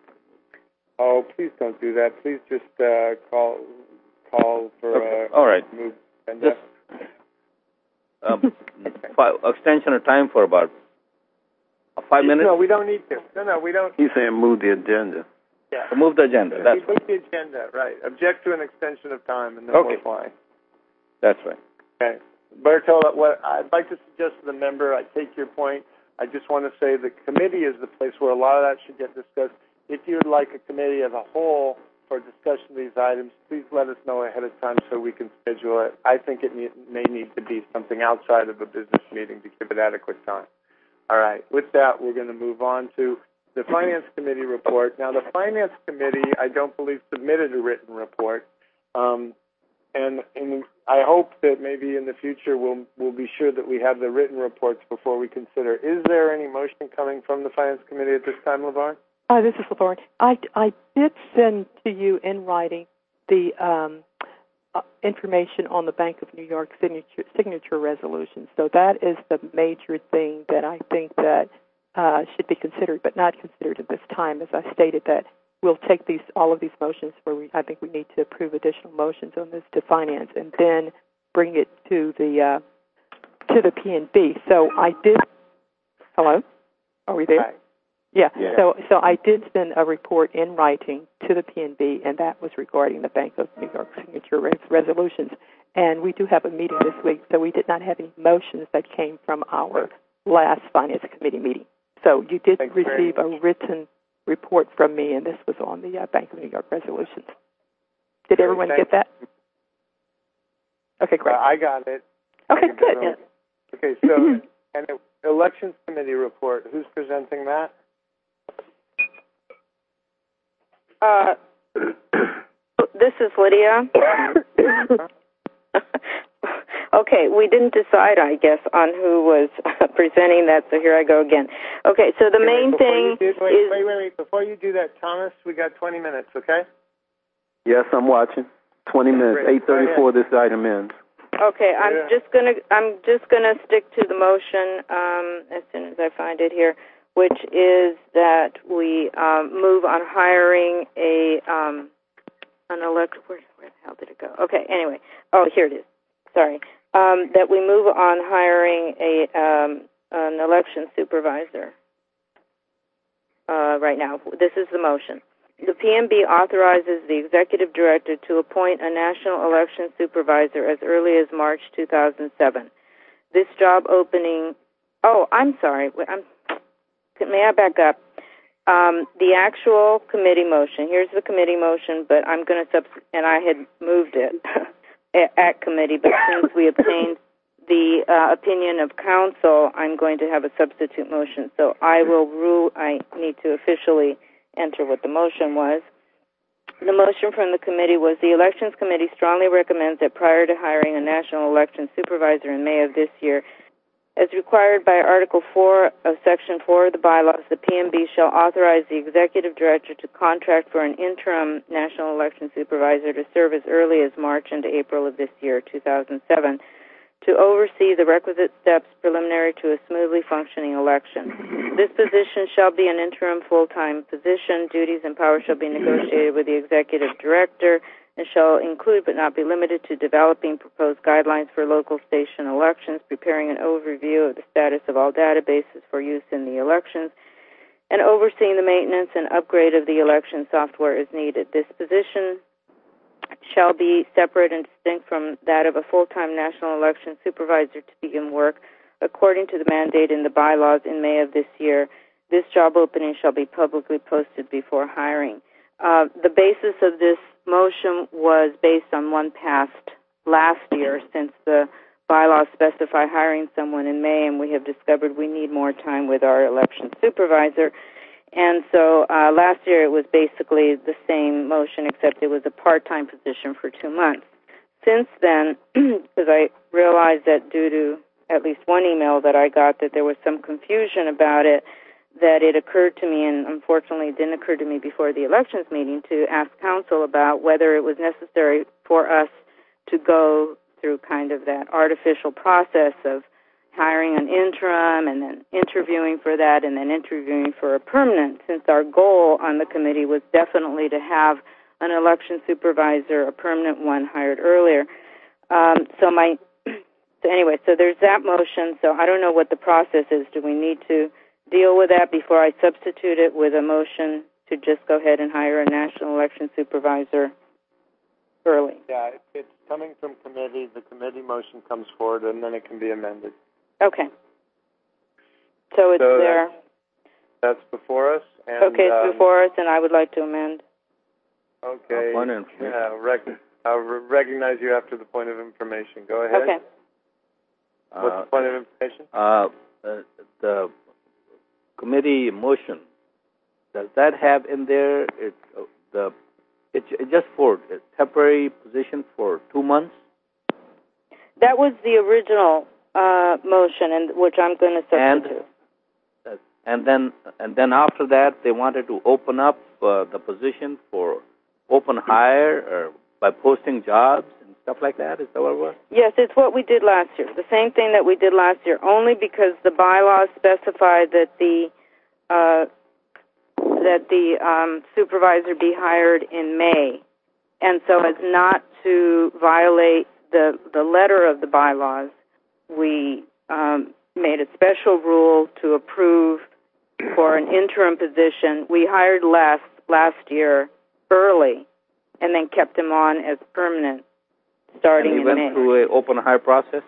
Oh, please don't do that. Please just uh, call call for okay. uh, All right. move agenda. Just um, five, extension of time for about five minutes. No, we don't need to. No, no, we don't. He's saying move the agenda. Yeah. Move the agenda. That's we move the agenda, right. Object to an extension of time, and then okay. we'll fly. That's right. Okay. Bertolt, what I'd like to suggest to the member, I take your point. I just want to say the committee is the place where a lot of that should get discussed. If you would like a committee as a whole for discussion of these items, please let us know ahead of time so we can schedule it. I think it need, may need to be something outside of a business meeting to give it adequate time. All right. With that, we're going to move on to the Finance Committee report. Now, the Finance Committee, I don't believe, submitted a written report. Um, and, and I hope that maybe in the future we'll, we'll be sure that we have the written reports before we consider. Is there any motion coming from the Finance Committee at this time, LaVarn? Uh, this is LaVarn. I, I did send to you in writing the um, uh, information on the Bank of New York signature, signature resolution. So that is the major thing that I think that uh, should be considered, but not considered at this time. As I stated, that we'll take these all of these motions where we, I think we need to approve additional motions on this to finance, and then bring it to the uh, to the P N B. So I did. Hello, are we there? Hi. Yeah. yeah. So so I did send a report in writing to the P N B, and that was regarding the Bank of New York signature res- resolutions. And we do have a meeting this week, so we did not have any motions that came from our last Finance Committee meeting. So you did Thanks receive a written report from me, and this was on the uh, Bank of New York resolutions. Did everyone Thanks. get that? Okay, great. Uh, I got it. Okay, I good. It. Okay, so and the Elections Committee report. Who's presenting that? Uh, this is Lydia. Okay, we didn't decide, I guess, on who was presenting that, so here I go again. Okay, so the main wait, thing do, wait, is... Wait, wait, wait. Before you do that, Thomas, we got twenty minutes, okay? Yes, I'm watching. twenty minutes. Great. eight thirty-four this item ends. Okay, I'm Yeah. just gonna I'm just gonna stick to the motion um, as soon as I find it here, which is that we um, move on hiring a um, an elect. Where, where the hell did it go? Okay, anyway. Oh, here it is. Sorry. Um, that we move on hiring a um, an election supervisor. Uh, right now, this is the motion. The P M B authorizes the executive director to appoint a national election supervisor as early as March two thousand seven. This job opening. Oh, I'm sorry. I'm, may I back up? Um, the actual committee motion. Here's the committee motion, but I'm going to sub. And I had moved it. at committee, but since we obtained the uh, opinion of counsel, I'm going to have a substitute motion. So I will rule, I need to officially enter what the motion was. The motion from the committee was the Elections Committee strongly recommends that prior to hiring a national election supervisor in May of this year, as required by Article four of Section four of the bylaws, the P M B shall authorize the Executive Director to contract for an interim national election supervisor to serve as early as March and April of this year, two thousand seven, to oversee the requisite steps preliminary to a smoothly functioning election. This position shall be an interim full-time position. Duties and powers shall be negotiated with the Executive Director and shall include but not be limited to developing proposed guidelines for local station elections, preparing an overview of the status of all databases for use in the elections, and overseeing the maintenance and upgrade of the election software as needed. This position shall be separate and distinct from that of a full-time national election supervisor to begin work according to the mandate in the bylaws in May of this year. This job opening shall be publicly posted before hiring. Uh, the basis of this motion was based on one passed last year, since the bylaws specify hiring someone in May, and we have discovered we need more time with our election supervisor. And so uh, last year it was basically the same motion, except it was a part-time position for two months. Since then, because I realized that due to at least one email that I got that there was some confusion about it, that it occurred to me, and unfortunately it didn't occur to me before the elections meeting, to ask counsel about whether it was necessary for us to go through kind of that artificial process of hiring an interim and then interviewing for that and then interviewing for a permanent, since our goal on the committee was definitely to have an election supervisor, a permanent one, hired earlier. Um, so my, so anyway, so there's that motion. So I don't know what the process is. Do we need to deal with that before I substitute it with a motion to just go ahead and hire a national election supervisor early? Yeah, it's coming from committee. The committee motion comes forward, and then it can be amended. Okay. So it's so there. That's, that's before us. And, okay, it's um, before us, and I would like to amend. Okay. Point of yeah, rec- I'll re- recognize you after the point of information. Go ahead. Okay. What's Uh, the point of information? Uh, uh, the committee motion, does that have in there it, uh, the it's it just for a temporary position for two months? That was the original uh, motion, and which I'm going to substitute. And, uh, and then and then after that, they wanted to open up uh, the position for open hire or by posting jobs and stuff like that. Is that what it was? Yes, it's what we did last year. The same thing that we did last year, only because the bylaws specified that the uh, that the um, supervisor be hired in May, and so as not to violate the the letter of the bylaws, we um, made a special rule to approve for an interim position. We hired Les last year early, and then kept him on as permanent starting and he in went May. through an open hire process?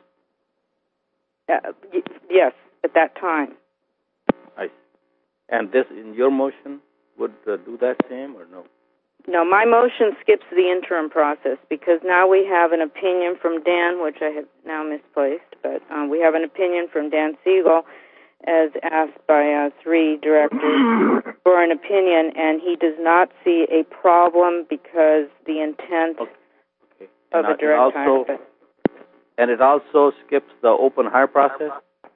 Uh, y- yes, at that time. I see. And this, in your motion, would uh, do that same or no? No, my motion skips the interim process because now we have an opinion from Dan, which I have now misplaced, but um, we have an opinion from Dan Siegel as asked by uh, three directors for an opinion, and he does not see a problem because the intent okay. of and a direct also, hire. And it also skips the open hire process?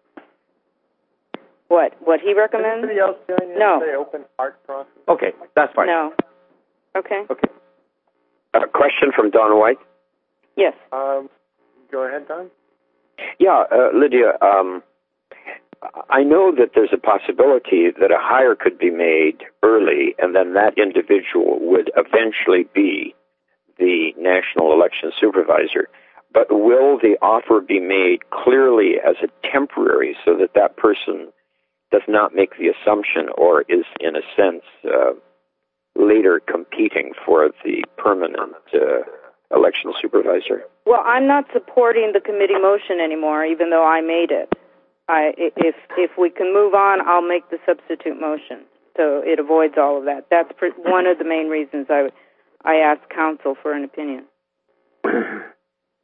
What? What he recommends? Anybody else doing it? No. Say open heart process? Okay, that's fine. No. Okay. Okay. A question from Don White. Yes. Um, go ahead, Don. Yeah, uh, Lydia, um, I know that there's a possibility that a hire could be made early and then that individual would eventually be the national election supervisor. But will the offer be made clearly as a temporary so that that person does not make the assumption or is, in a sense, uh, later competing for the permanent uh, election supervisor? Well, I'm not supporting the committee motion anymore, even though I made it. I, if if we can move on, I'll make the substitute motion, so it avoids all of that. That's one of the main reasons I I asked counsel for an opinion.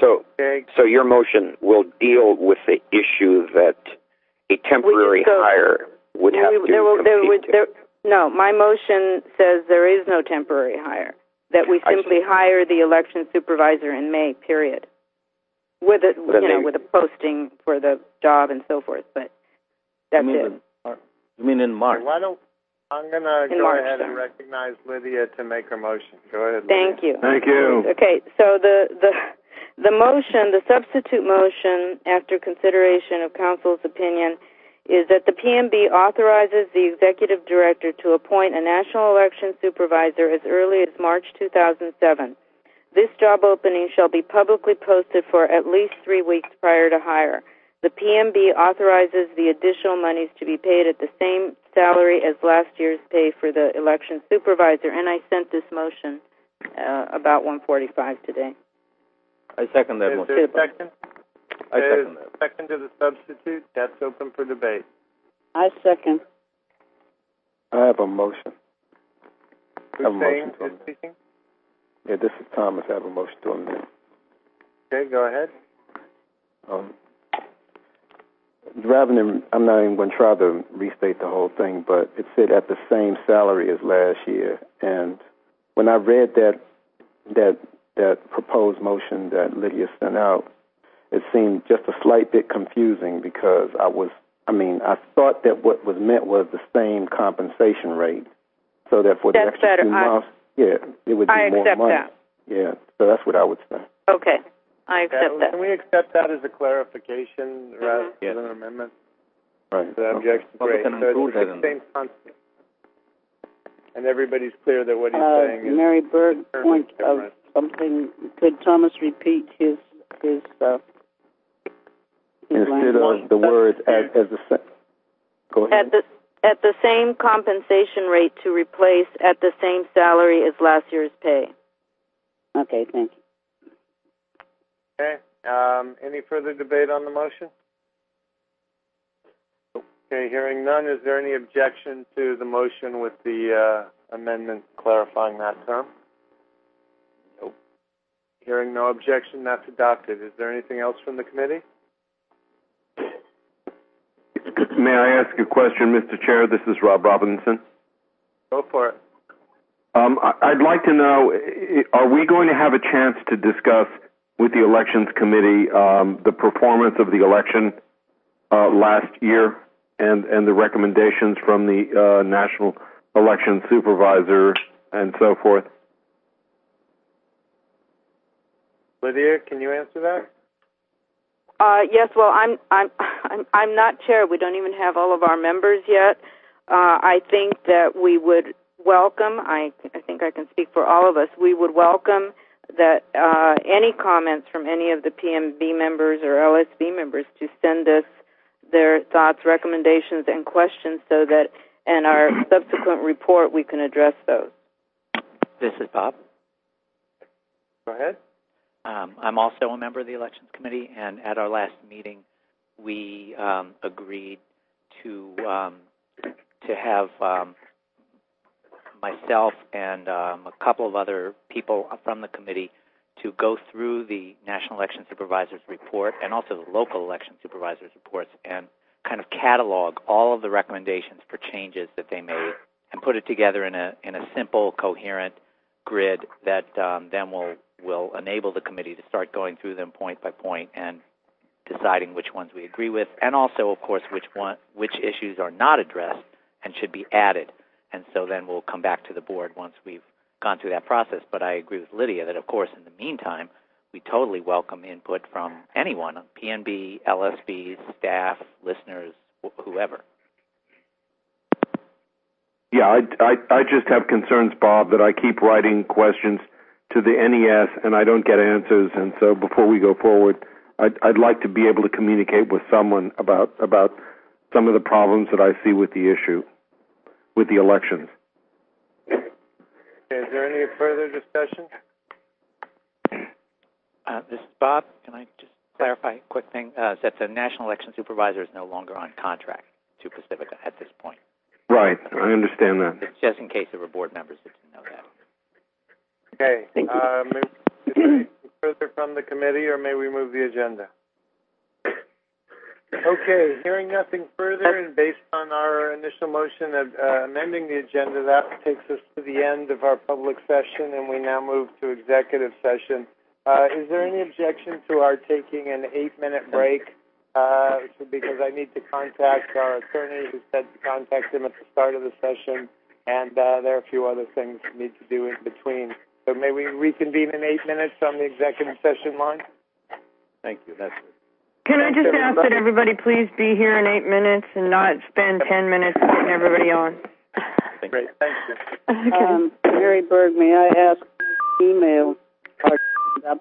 So, okay. so your motion will deal with the issue that a temporary go, hire would have we, to there, will, there, would, to. there, No, my motion says there is no temporary hire. That we simply hire the election supervisor in May. Period. With a Then you know they, with a posting for the job and so forth. But that's you mean it. In, you mean in March? Why don't I'm going to go March, ahead sorry. and recognize Lydia to make her motion. Go ahead, Lydia. Thank you. Thank you. Okay, so the, the the motion, the substitute motion, after consideration of council's opinion, is that the P M B authorizes the executive director to appoint a national election supervisor as early as March two thousand seven. This job opening shall be publicly posted for at least three weeks prior to hire. The P M B authorizes the additional monies to be paid at the same salary as last year's pay for the election supervisor, and I sent this motion uh, about one forty-five today. I second that Is motion. there a second? I second Is that. second to the substitute? That's open for debate. I second. I have a motion. I have a Hussein motion to is amend. speaking. Yeah, this is Thomas. I have a motion to amend. Okay, go ahead. Um, rather than, I'm not even going to try to restate the whole thing, but it said at the same salary as last year. And when I read that that that proposed motion that Lydia sent out, it seemed just a slight bit confusing because I was, I mean, I thought that what was meant was the same compensation rate, so that for the That's extra better. two I- months, yeah, it would be I more accept money. that. Yeah, so that's what I would say. Okay, I accept Yeah, that. Can we accept that as a clarification rather Yes. than an amendment? Right. The objection, Well, we great. can So include it's that the in same concept. And everybody's clear that what he's Uh, saying is Mary Berg, point of different. something. Could Thomas repeat his his? Uh, his Instead language? of the words as, as the sa- go ahead. At the at the same compensation rate to replace at the same salary as last year's pay. Okay, thank you. Okay. Um, any further debate on the motion? Okay, hearing none, is there any objection to the motion with the uh, amendment clarifying that term? Nope. Hearing no objection, that's adopted. Is there anything else from the committee? May I ask a question, Mister Chair? This is Rob Robinson. Go for it. Um, I- I'd like to know, i- are we going to have a chance to discuss with the Elections Committee um, the performance of the election uh, last year and, and the recommendations from the uh, National Election Supervisor and so forth? Lydia, can you answer that? Uh, yes, well, I'm I'm I'm I'm not chair. We don't even have all of our members yet. Uh, I think that we would welcome. I I think I can speak for all of us. We would welcome that uh, any comments from any of the P M B members or L S B members to send us their thoughts, recommendations, and questions, so that in our subsequent report we can address those. This is Bob. Go ahead. Um, I'm also a member of the Elections Committee, and at our last meeting, we um, agreed to um, to have um, myself and um, a couple of other people from the committee to go through the National Election Supervisor's report and also the local election supervisors' reports and kind of catalog all of the recommendations for changes that they made and put it together in a in a simple, coherent grid that um, then will will enable the committee to start going through them point by point and deciding which ones we agree with, and also, of course, which one which issues are not addressed and should be added. And so then we'll come back to the board once we've gone through that process. But I agree with Lydia that, of course, in the meantime, we totally welcome input from anyone, P N B, L S Bs, staff, listeners, wh- whoever. Yeah, I, I, I just have concerns, Bob, that I keep writing questions to the N E S and I don't get answers. And so before we go forward, I'd, I'd like to be able to communicate with someone about about some of the problems that I see with the issue, with the elections. Okay, is there any further discussion? Uh, this is Bob. Can I just clarify a quick thing? Uh, that the National Election Supervisor is no longer on contract to Pacifica at this point. Right, I understand that. It's just in case there were board members that didn't know that. Okay. Thank you. Um, is there any further further from the committee, or may we move the agenda? Okay, hearing nothing further, and based on our initial motion of uh, amending the agenda, that takes us to the end of our public session, and we now move to executive session. Uh, is there any objection to our taking an eight-minute break? Uh, because I need to contact our attorney, who said to contact him at the start of the session, and uh, there are a few other things we need to do in between. So may we reconvene in eight minutes on the executive session line? Thank you. That's it. Can I just ask that everybody please be here in eight minutes and not spend ten minutes getting everybody on? Great, thank you. Um, Mary Berg, may I ask email our